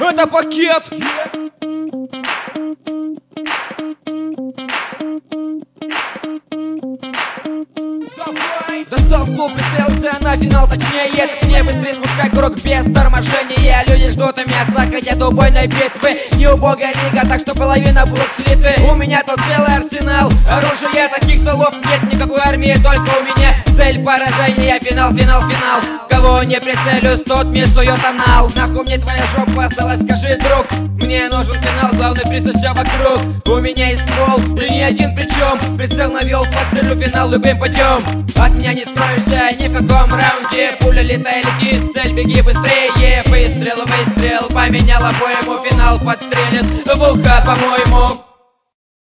Это пакет! Достал ствол, прицелился на финал, точнее быстрее спускай курок без торможения. Люди ждут мяса, хотят убойной битвы. Не убогая лига, так что половина будут слиты. У меня тут целый арсенал оружия, таких столов нет никакой армии, только у меня цель поражения. Финал. Кого не прицелюсь, тот мне сует анал. Нахуй мне твоя жопа осталась, скажи, друг. Мне нужен финал, главный приз и все вокруг. У меня есть ствол, и не один причем. Прицел навел, подстрелю финал любым путем. От меня не скроешься ни в каком раунде. Пуля летает, летит, цель беги быстрее. Выстрел, поменял обойму, финал подстрелит в ухо, по-моему.